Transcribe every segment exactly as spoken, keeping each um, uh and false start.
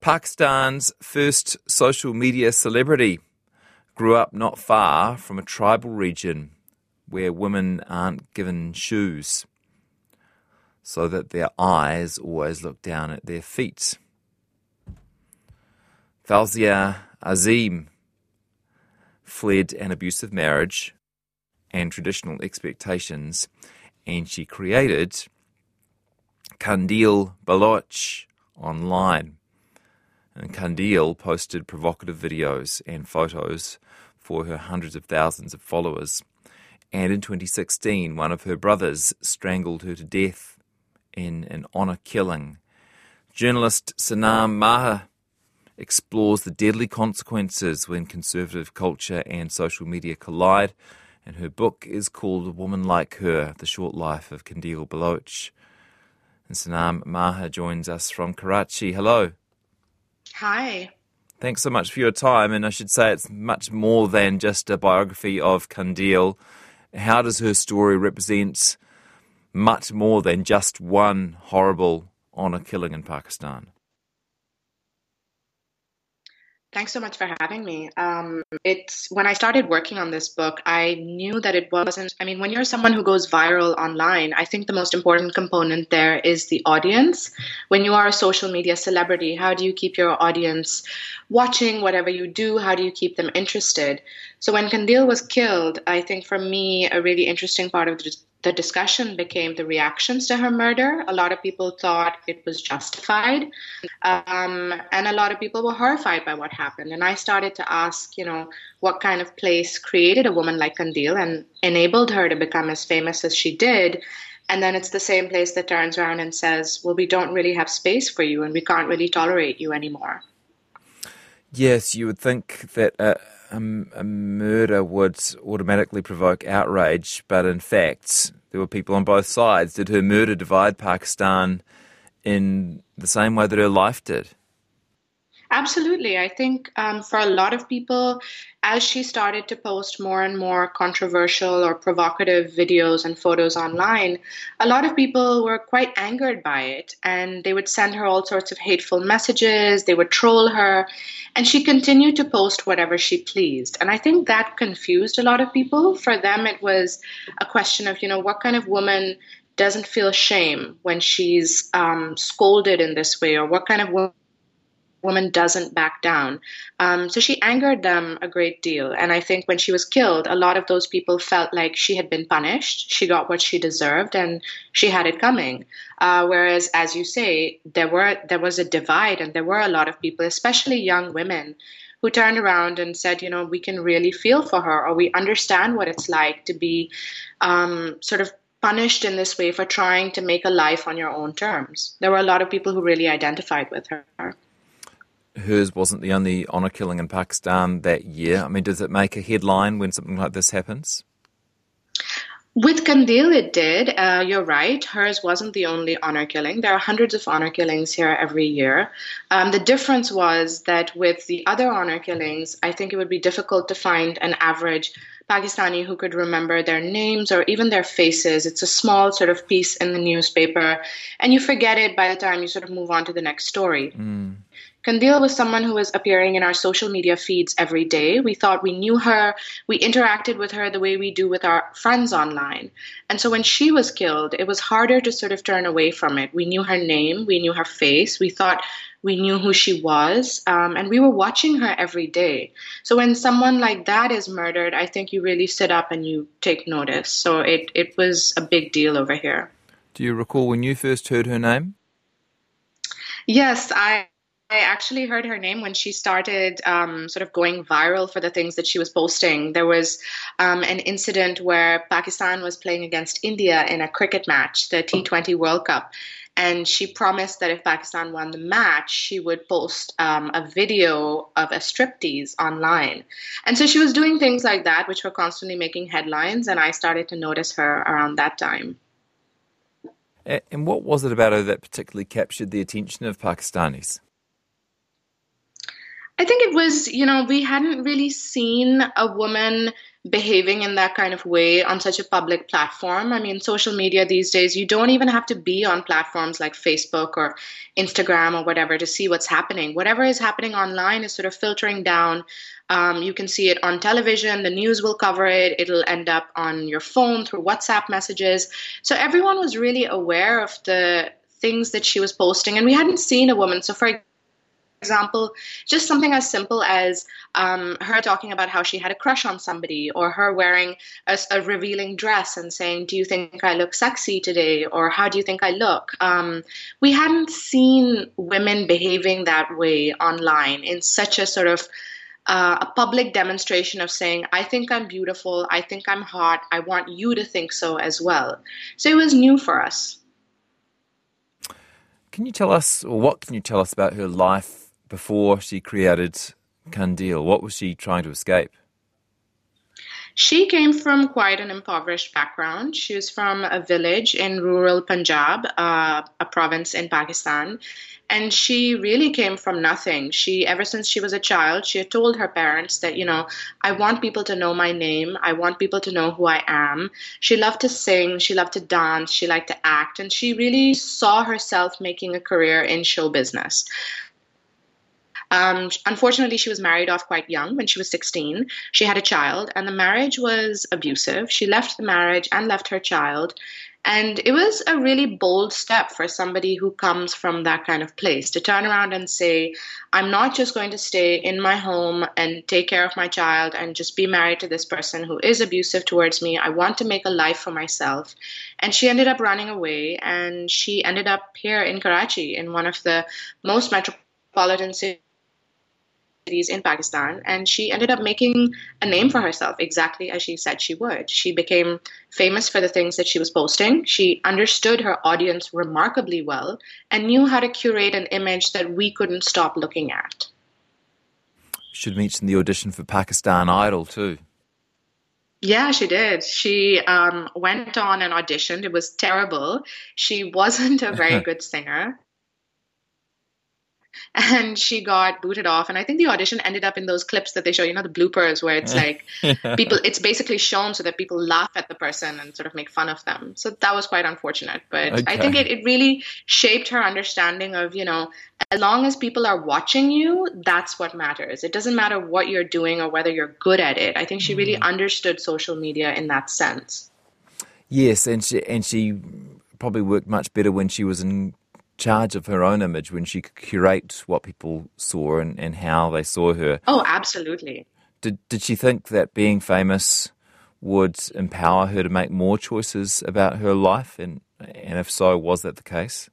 Pakistan's first social media celebrity grew up not far from a tribal region where women aren't given shoes so that their eyes always look down at their feet. Fawzia Azim fled an abusive marriage and traditional expectations, and she created Qandil Baloch online. And Qandil posted provocative videos and photos for her hundreds of thousands of followers. And in twenty sixteen, one of her brothers strangled her to death in an honour killing. Journalist Sanam Maher explores the deadly consequences when conservative culture and social media collide, and her book is called A Woman Like Her, The Short Life of Qandil Baloch. And Sanam Maher joins us from Karachi. Hello. Hi. Thanks so much for your time, and I should say it's much more than just a biography of Qandil. How does her story represent much more than just one horrible honour killing in Pakistan? Thanks so much for having me. Um, it's when I started working on this book, I knew that it wasn't, I mean, when you're someone who goes viral online, I think the most important component there is the audience. When you are a social media celebrity, how do you keep your audience watching whatever you do? How do you keep them interested? So when Qandil was killed, I think for me, a really interesting part of the The discussion became the reactions to her murder. A lot of people thought it was justified, um, and a lot of people were horrified by what happened. And I started to ask, you know, what kind of place created a woman like Qandil and enabled her to become as famous as she did. And then it's the same place that turns around and says, well, we don't really have space for you and we can't really tolerate you anymore. Yes, you would think that a, a, a murder would automatically provoke outrage, but in fact, there were people on both sides. Did her murder divide Pakistan in the same way that her life did? Absolutely. I think um, for a lot of people, as she started to post more and more controversial or provocative videos and photos online, a lot of people were quite angered by it, and they would send her all sorts of hateful messages, they would troll her, and she continued to post whatever she pleased. And I think that confused a lot of people. For them, it was a question of, you know, what kind of woman doesn't feel shame when she's um, scolded in this way, or what kind of woman woman doesn't back down. Um, so she angered them a great deal. And I think when she was killed, a lot of those people felt like she had been punished. She got what she deserved and she had it coming. Uh, whereas, as you say, there were there was a divide, and there were a lot of people, especially young women, who turned around and said, you know, we can really feel for her, or we understand what it's like to be um, sort of punished in this way for trying to make a life on your own terms. There were a lot of people who really identified with her. Hers wasn't the only honour killing in Pakistan that year. I mean, does it make a headline when something like this happens? With Qandil, it did. Uh, you're right. Hers wasn't the only honour killing. There are hundreds of honour killings here every year. Um, the difference was that with the other honour killings, I think it would be difficult to find an average Pakistani who could remember their names or even their faces. It's a small sort of piece in the newspaper, and you forget it by the time you sort of move on to the next story. Mm. Qandil was someone who was appearing in our social media feeds every day. We thought we knew her. We interacted with her the way we do with our friends online. And so when she was killed, it was harder to sort of turn away from it. We knew her name. We knew her face. We thought we knew who she was. Um, and we were watching her every day. So when someone like that is murdered, I think you really sit up and you take notice. So it, it was a big deal over here. Do you recall when you first heard her name? Yes, I... I actually heard her name when she started um, sort of going viral for the things that she was posting. There was um, an incident where Pakistan was playing against India in a cricket match, the T twenty World Cup. And she promised that if Pakistan won the match, she would post um, a video of a striptease online. And so she was doing things like that, which were constantly making headlines. And I started to notice her around that time. And what was it about her that particularly captured the attention of Pakistanis? I think it was, you know, we hadn't really seen a woman behaving in that kind of way on such a public platform. I mean, social media these days, you don't even have to be on platforms like Facebook or Instagram or whatever to see what's happening. Whatever is happening online is sort of filtering down. Um, you can see it on television, the news will cover it, it'll end up on your phone through WhatsApp messages. So everyone was really aware of the things that she was posting, and we hadn't seen a woman. So, for example, just something as simple as um, her talking about how she had a crush on somebody, or her wearing a, a revealing dress and saying, "Do you think I look sexy today?" or "How do you think I look?" Um, we hadn't seen women behaving that way online in such a sort of uh, a public demonstration of saying, "I think I'm beautiful, I think I'm hot, I want you to think so as well." So it was new for us. Can you tell us, or what can you tell us about her life before she created Kandil? What was she trying to escape? She came from quite an impoverished background. She was from a village in rural Punjab, uh, a province in Pakistan. And she really came from nothing. She, ever since she was a child, she had told her parents that, you know, I want people to know my name. I want people to know who I am. She loved to sing. She loved to dance. She liked to act. And she really saw herself making a career in show business. Um, unfortunately, she was married off quite young when she was sixteen. She had a child, and the marriage was abusive. She left the marriage and left her child. And it was a really bold step for somebody who comes from that kind of place to turn around and say, I'm not just going to stay in my home and take care of my child and just be married to this person who is abusive towards me. I want to make a life for myself. And she ended up running away, and she ended up here in Karachi, in one of the most metropolitan cities in Pakistan, and she ended up making a name for herself exactly as she said she would. She became famous for the things that she was posting. She understood her audience remarkably well and knew how to curate an image that we couldn't stop looking at. Should mention the audition for Pakistan Idol too. Yeah, she did. She um, went on and auditioned. It was terrible. She wasn't a very good singer. And she got booted off. And I think the audition ended up in those clips that they show, you know, the bloopers, where it's like people, it's basically shown so that people laugh at the person and sort of make fun of them. So that was quite unfortunate. But okay. I think it, it really shaped her understanding of, you know, as long as people are watching you, that's what matters. It doesn't matter what you're doing or whether you're good at it. I think she really mm. understood social media in that sense. Yes, and she, and she probably worked much better when she was in charge of her own image, when she could curate what people saw and, and how they saw her. Oh, absolutely. Did did she think that being famous would empower her to make more choices about her life? And and if so, was that the case?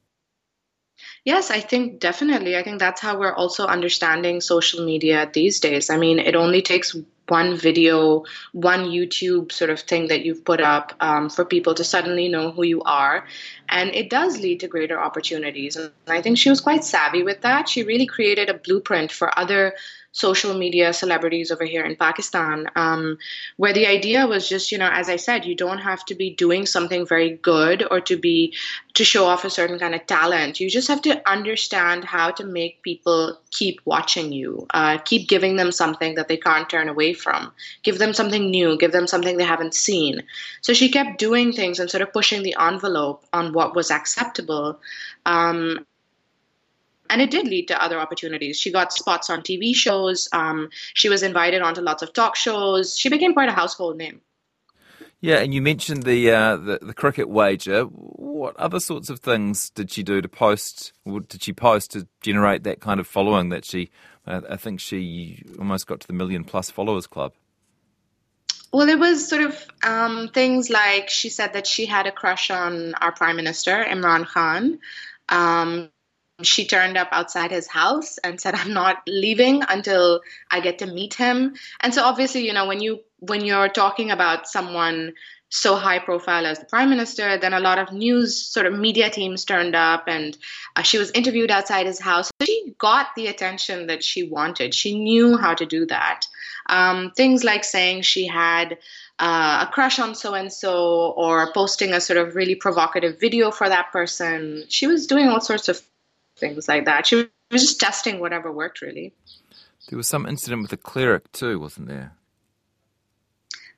Yes, I think definitely. I think that's how we're also understanding social media these days. I mean, it only takes one video, one YouTube sort of thing that you've put up um, for people to suddenly know who you are. And it does lead to greater opportunities. And I think she was quite savvy with that. She really created a blueprint for other social media celebrities over here in Pakistan, um, where the idea was just, you know, as I said, you don't have to be doing something very good or to be to show off a certain kind of talent. You just have to understand how to make people keep watching you, uh, keep giving them something that they can't turn away from, give them something new, give them something they haven't seen. So she kept doing things and sort of pushing the envelope on what was acceptable. Um, And it did lead to other opportunities. She got spots on T V shows. Um, she was invited onto lots of talk shows. She became quite a household name. Yeah, and you mentioned the, uh, the the cricket wager. What other sorts of things did she do to post? Or did she post to generate that kind of following that she? Uh, I think she almost got to the million plus followers club. Well, it was sort of um, things like she said that she had a crush on our Prime Minister, Imran Khan. Um, She turned up outside his house and said, I'm not leaving until I get to meet him. And so obviously, you know, when you when you're talking about someone so high profile as the Prime Minister, then a lot of news sort of media teams turned up, and uh, she was interviewed outside his house. She got the attention that she wanted. She knew how to do that. Um, things like saying she had uh, a crush on so-and-so, or posting a sort of really provocative video for that person. She was doing all sorts of things like that. She was just testing whatever worked, really. There was some incident with a cleric too, wasn't there?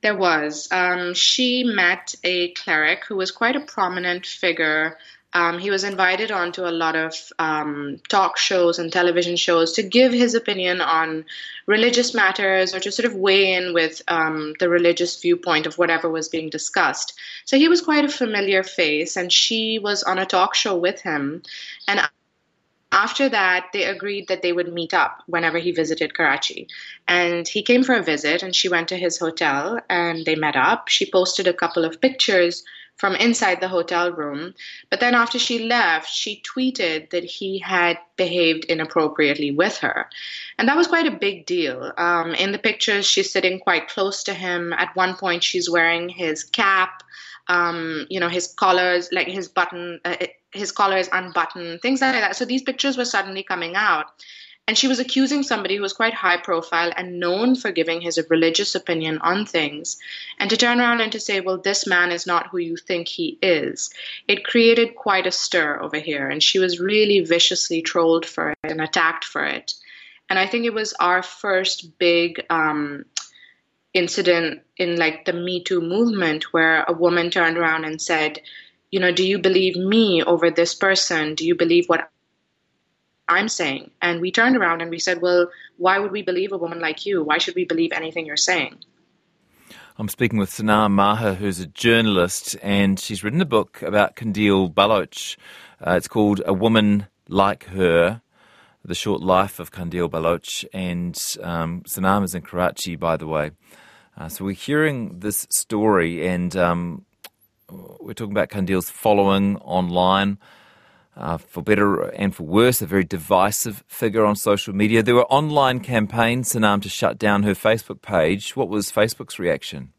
There was. Um, she met a cleric who was quite a prominent figure. Um, he was invited onto a lot of um, talk shows and television shows to give his opinion on religious matters or to sort of weigh in with um, the religious viewpoint of whatever was being discussed. So he was quite a familiar face, and she was on a talk show with him. And after that, they agreed that they would meet up whenever he visited Karachi. And he came for a visit, and she went to his hotel, and they met up. She posted a couple of pictures from inside the hotel room. But then after she left, she tweeted that he had behaved inappropriately with her. And that was quite a big deal. Um, in the pictures, she's sitting quite close to him. At one point, she's wearing his cap, um, you know, his collars, like his button, uh, his collar is unbuttoned, things like that. So these pictures were suddenly coming out. And she was accusing somebody who was quite high profile and known for giving his religious opinion on things. And to turn around and to say, well, this man is not who you think he is, it created quite a stir over here. And she was really viciously trolled for it and attacked for it. And I think it was our first big um, incident in like the Me Too movement where a woman turned around and said, you know, do you believe me over this person? Do you believe what I'm saying? And we turned around and we said, well, why would we believe a woman like you? Why should we believe anything you're saying? I'm speaking with Sanam Maher, who's a journalist, and she's written a book about Qandeel Baloch. Uh, it's called A Woman Like Her, The Short Life of Qandeel Baloch. And um, Sanam is in Karachi, by the way. Uh, so we're hearing this story, and um, we're talking about Qandeel's following online. Uh, for better and for worse, a very divisive figure on social media. There were online campaigns, Sanam, to shut down her Facebook page. What was Facebook's reaction?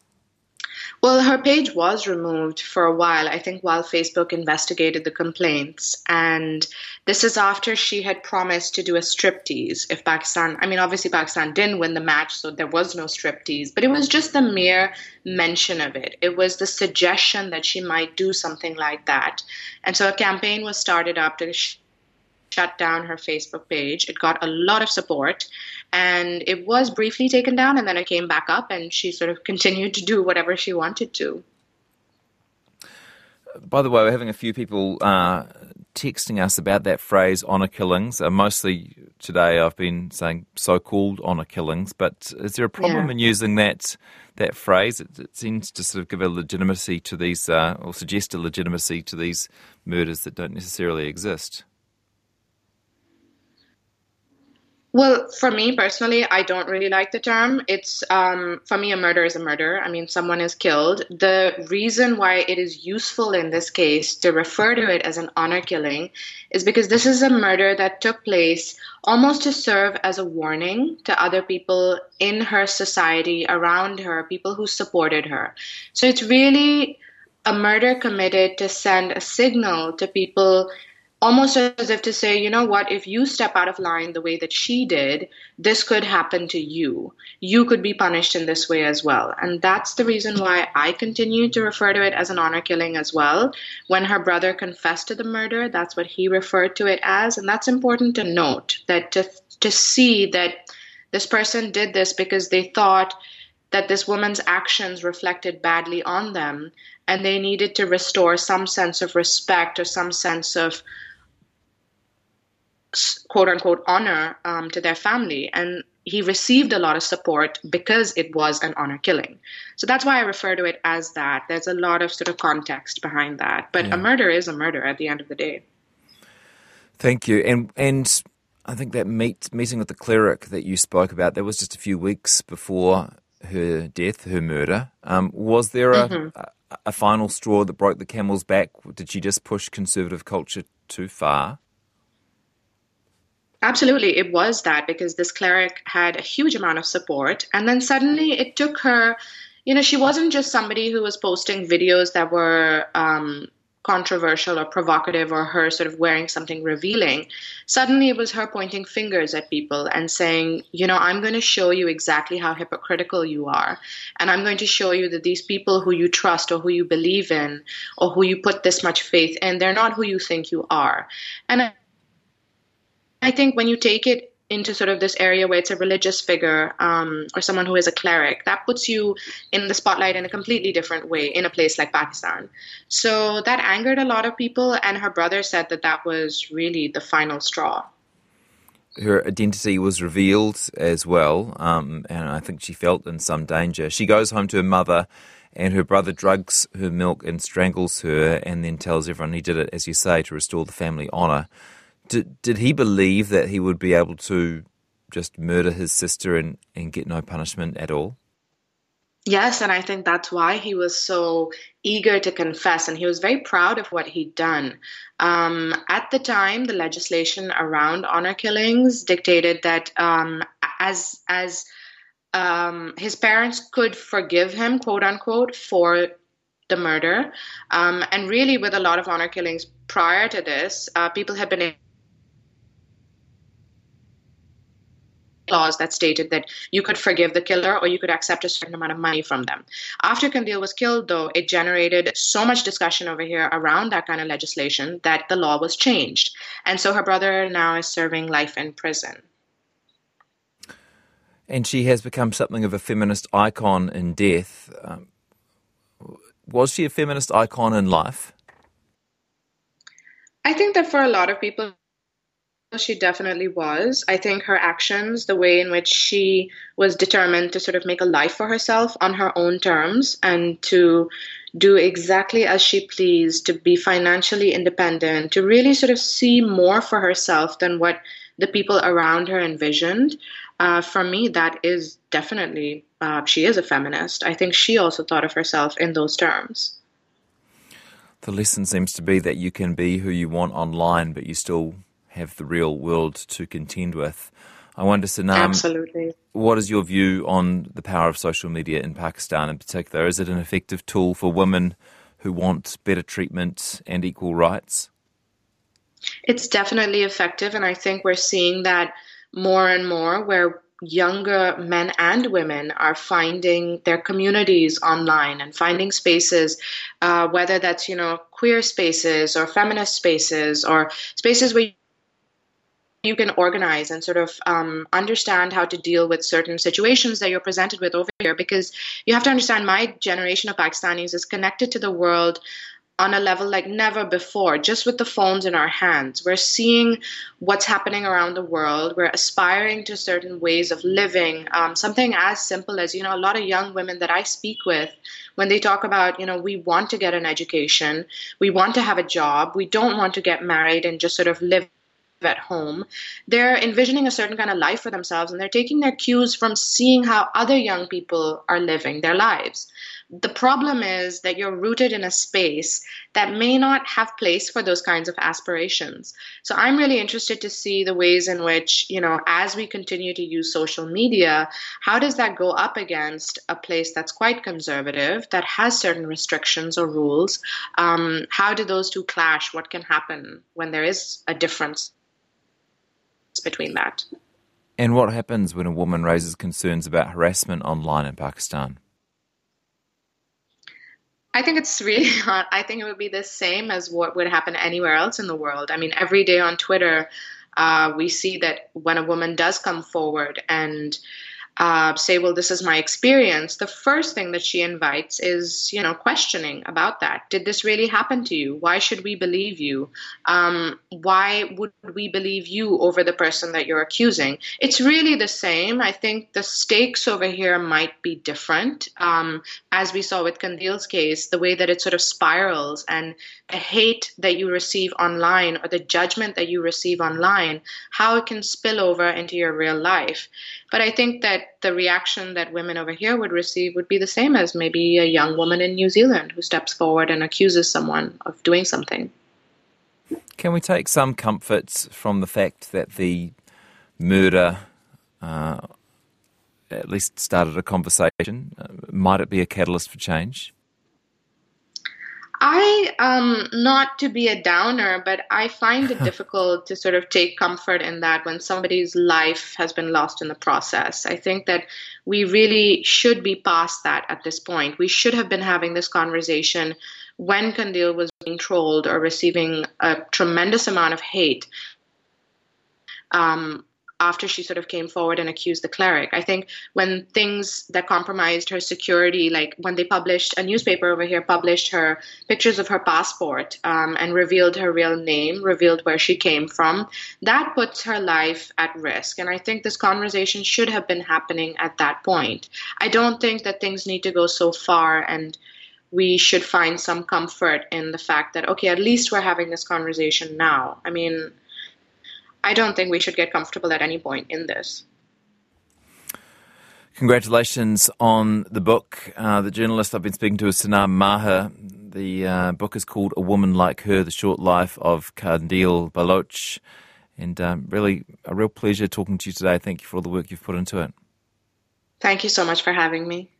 Well, her page was removed for a while, I think, while Facebook investigated the complaints. And this is after she had promised to do a striptease if Pakistan, I mean, obviously Pakistan didn't win the match, so there was no striptease, but it was just the mere mention of it. It was the suggestion that she might do something like that. And so a campaign was started up to sh- shut down her Facebook page. It got a lot of support. And it was briefly taken down, and then it came back up, and she sort of continued to do whatever she wanted to. By the way, we're having a few people uh, texting us about that phrase, honour killings. Uh, mostly today I've been saying so-called honour killings, but is there a problem yeah. in using that that phrase? It, it seems to sort of give a legitimacy to these, uh, or suggest a legitimacy to these murders that don't necessarily exist. Well, for me personally, I don't really like the term. It's, um, for me, a murder is a murder. I mean, someone is killed. The reason why it is useful in this case to refer to it as an honor killing is because this is a murder that took place almost to serve as a warning to other people in her society, around her, people who supported her. So it's really a murder committed to send a signal to people, almost as if to say, you know what, if you step out of line the way that she did, this could happen to you. You could be punished in this way as well. And that's the reason why I continue to refer to it as an honor killing as well. When her brother confessed to the murder, that's what he referred to it as. And that's important to note, that to, to see that this person did this because they thought that this woman's actions reflected badly on them, and they needed to restore some sense of respect or some sense of quote unquote honor um, to their family. And he received a lot of support because it was an honor killing. So that's why I refer to it as that. There's a lot of sort of context behind that. But yeah. a murder is a murder at the end of the day. Thank you. And and I think that meet, meeting with the cleric that you spoke about, that was just a few weeks before her death, her murder. Um, was there a, mm-hmm. a, a final straw that broke the camel's back? Did she just push conservative culture too far? Absolutely, it was that, because this cleric had a huge amount of support. And then suddenly it took her, you know, she wasn't just somebody who was posting videos that were um, controversial or provocative, or her sort of wearing something revealing. Suddenly it was her pointing fingers at people and saying, you know, I'm going to show you exactly how hypocritical you are. And I'm going to show you that these people who you trust or who you believe in or who you put this much faith in, they're not who you think you are. And I I think when you take it into sort of this area where it's a religious figure um, or someone who is a cleric, that puts you in the spotlight in a completely different way in a place like Pakistan. So that angered a lot of people, and her brother said that that was really the final straw. Her identity was revealed as well, um, and I think she felt in some danger. She goes home to her mother, and her brother drugs her milk and strangles her, and then tells everyone he did it, as you say, to restore the family honour. Did, did he believe that he would be able to just murder his sister and, and get no punishment at all? Yes, and I think that's why he was so eager to confess, and he was very proud of what he'd done. Um, at the time, the legislation around honor killings dictated that um, as as um, his parents could forgive him, quote unquote, for the murder. Um, and really, with a lot of honor killings prior to this, uh, people had been laws that stated that you could forgive the killer or you could accept a certain amount of money from them. After Kandil was killed, though, it generated so much discussion over here around that kind of legislation that the law was changed. And so her brother now is serving life in prison. And she has become something of a feminist icon in death. Um, was she a feminist icon in life? I think that for a lot of people, she definitely was. I think her actions, the way in which she was determined to sort of make a life for herself on her own terms and to do exactly as she pleased, to be financially independent, to really sort of see more for herself than what the people around her envisioned. Uh, for me, that is definitely, uh, she is a feminist. I think she also thought of herself in those terms. The lesson seems to be that you can be who you want online, but you still have the real world to contend with. I wonder, Sanam, Absolutely. What is your view on the power of social media in Pakistan in particular? Is it an effective tool for women who want better treatment and equal rights? It's definitely effective, and I think we're seeing that more and more, where younger men and women are finding their communities online and finding spaces, uh, whether that's, you know, queer spaces or feminist spaces or spaces where you can organize and sort of um, understand how to deal with certain situations that you're presented with over here. Because you have to understand, my generation of Pakistanis is connected to the world on a level like never before, just with the phones in our hands. We're seeing what's happening around the world. We're aspiring to certain ways of living. Um, something as simple as, you know, a lot of young women that I speak with, when they talk about, you know, we want to get an education, we want to have a job, we don't want to get married and just sort of live at home. They're envisioning a certain kind of life for themselves, and they're taking their cues from seeing how other young people are living their lives. The problem is that you're rooted in a space that may not have place for those kinds of aspirations. So I'm really interested to see the ways in which, you know, as we continue to use social media, how does that go up against a place that's quite conservative, that has certain restrictions or rules? Um, how do those two clash? What can happen when there is a difference between that? And what happens when a woman raises concerns about harassment online in Pakistan? I think it's really hard. I think it would be the same as what would happen anywhere else in the world. I mean, every day on Twitter, uh, we see that when a woman does come forward and uh, say, well, this is my experience, the first thing that she invites is, you know, questioning about that. Did this really happen to you? Why should we believe you? Um, why would we believe you over the person that you're accusing? It's really the same. I think the stakes over here might be different. Um, as we saw with Kandil's case, the way that it sort of spirals and the hate that you receive online or the judgment that you receive online, how it can spill over into your real life. But I think that the reaction that women over here would receive would be the same as maybe a young woman in New Zealand who steps forward and accuses someone of doing something. Can we take some comfort from the fact that the murder uh, at least started a conversation? Uh, might it be a catalyst for change? I, um, not to be a downer, but I find it difficult to sort of take comfort in that when somebody's life has been lost in the process. I think that we really should be past that at this point. We should have been having this conversation when Kandil was being trolled or receiving a tremendous amount of hate. Um, after she sort of came forward and accused the cleric. I think when things that compromised her security, like when they published, a newspaper over here published her pictures of her passport um, and revealed her real name, revealed where she came from, that puts her life at risk. And I think this conversation should have been happening at that point. I don't think that things need to go so far, and we should find some comfort in the fact that, okay, at least we're having this conversation now. I mean, I don't think we should get comfortable at any point in this. Congratulations on the book. Uh, the journalist I've been speaking to is Sanam Maher. The uh, book is called A Woman Like Her, The Short Life of Qandeel Baloch. And um, really, a real pleasure talking to you today. Thank you for all the work you've put into it. Thank you so much for having me.